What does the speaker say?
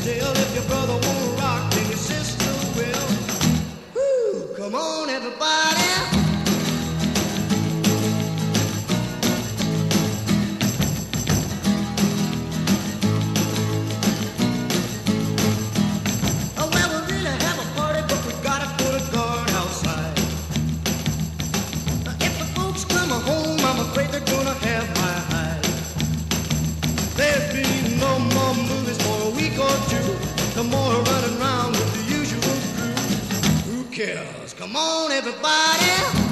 Still, if your brother won't rock, then your sister will. Woo, come on, everybody. No more running around with the usual crew. Who cares? Come on, everybody.